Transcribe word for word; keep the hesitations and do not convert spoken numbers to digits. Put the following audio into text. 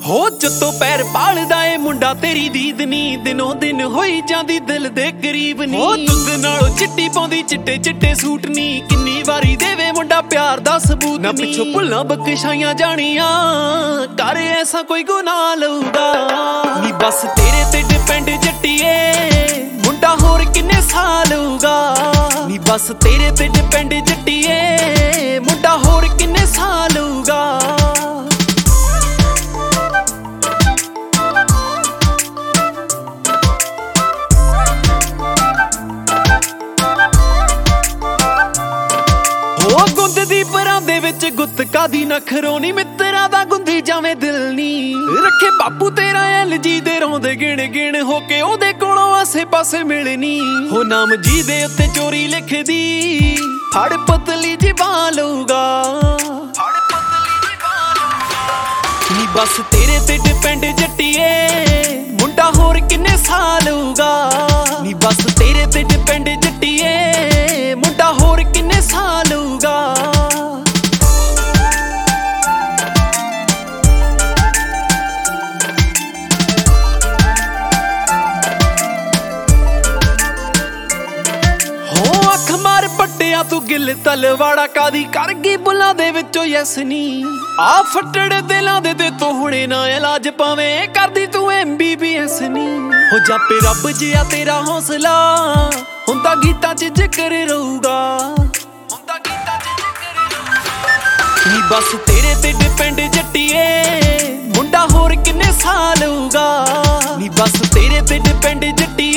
ਹੋ ਜੱਤੋਂ ਪੈਰ ਪਾਲਦਾ ਏ ਮੁੰਡਾ ਤੇਰੀ ਦੀਦ ਨੀ ਦਿਨੋਂ ਦਿਨ ਹੋਈ ਜਾਂਦੀ ਦਿਲ ਦੇ ਕਰੀਬ ਨੀ। ਹੋ ਦੁੱਧ ਨਾਲੋਂ ਚਿੱਟੀ ਪਾਉਂਦੀ ਚਿੱਟੇ ਚਿੱਟੇ ਸੂਟ ਨੀ ਕਿੰਨੀ ਵਾਰੀ ਦੇਵੇ ਮੁੰਡਾ ਪਿਆਰ ਦਾ ਸਬੂਤ ਨਾ ਪਿੱਛੋਂ ਭੁੱਲਾਂ ਬਖਸ਼ਾਈਆਂ ਜਾਣੀਆਂ ਕਰ ਐਸਾ ਕੋਈ ਗੁਨਾਹ ਲਊਗਾ ਨੀ ਬਸ ਤੇਰੇ ਤੇ ਡਿਪੈਂਡ ਜੱਟੀਏ ਮੁੰਡਾ ਹੋਰ ਕਿੰਨੇ ਸਾਲ ਲਊਗਾ ਨੀ ਬਸ ਤੇਰੇ ਤੇ ਡਿਪੈਂਡ ਜੱਟੀਏ ਮੁੰਡਾ ਹੋਰ ਕਿੰਨੇ ਸਾਲ ਲਊਗਾ। ਉਹ ਗੁੰਦ ਦੀ ਪਰਾਂ ਦੇ ਵਿੱਚ ਗੁੱਤਕਾ ਦੀ ਨਖਰੋ ਨੀ ਮਿੱਤਰਾਂ ਦਾ ਗੁੰਦੀ ਜਾਵੇਂ ਦਿਲ ਨੀ ਰੱਖੇ ਬਾਪੂ ਤੇਰਾ ਐਲ ਜੀ ਦੇ ਰੋਂਦੇ ਗਿਣ ਗਿਣ ਹੋ ਕੇ ਉਹਦੇ ਕੋਲੋਂ ਆਸੇ ਪਾਸੇ ਮਿਲਣੀ ਹੋ ਨਾਮ ਜੀ ਦੇ ਉੱਤੇ ਚੋਰੀ ਲਿਖਦੀ ਫੜ ਪਤਲੀ ਜ਼ਬਾਨ ਲਊਗਾ ਨੀ ਬਸ ਤੇਰੇ ਤੇ ਡਿਪੈਂਡ ਜੱਟੀਏ ਮੁੰਡਾ ਹੋਰ ਕਿੰਨੇ ਸਾਲ ਲਊਗਾ ਨੀ ਬਸ ਤੇਰੇ ਤੇ ਡਿਪੈਂਡ ਜੱਟੀਏ ਮੁੰਡਾ ਹੋਰ ਕਿੰਨੇ ਸਾਲ ਲਊਗਾ। ਹੋ ਅੱਖ ਮਾਰ ਪੱਟਿਆ ਤੂੰ ਗਿੱਲ ਤਲਵਾੜਾ ਕਾਦੀ ਕਰ ਗਈ ਬੁੱਲਾਂ ਦੇ ਵਿੱਚੋਂ ਯੈਸ ਨੀ ਆ ਫੱਟੜ ਦਿਲਾਂ ਦੇ ਤੇ ਤੂੰ ਹੁਣੇ ਨਾ ਇਲਾਜ ਪਾਵੇਂ ਕਰਦੀ ਤੂੰ ਐਮ ਬੀ ਬੀ ਐਸ ਨੀ ਹੋ ਜਾਪੇ ਰੱਬ ਜਿਆ ਤੇਰਾ ਹੌਸਲਾ ਹੁੰਦਾ ਗੀਤਾਂ 'ਚ ਜ਼ਿਕਰ ਰਹੂਗਾ ਹੁੰਦਾ ਗੀਤਾਂ 'ਚ ਜ਼ਿਕਰ ਰਹੂਗਾ ਨੀ ਬਸ ਤੇਰੇ ਤੇ ਡਿਪੈਂਡ ਜੱਟੀਏ ਮੁੰਡਾ ਹੋਰ ਕਿੰਨੇ ਸਾਲ ਲਊਗਾ ਨੀ ਬਸ ਤੇਰੇ ਤੇ ਡਿਪੈਂਡ ਜੱਟੀ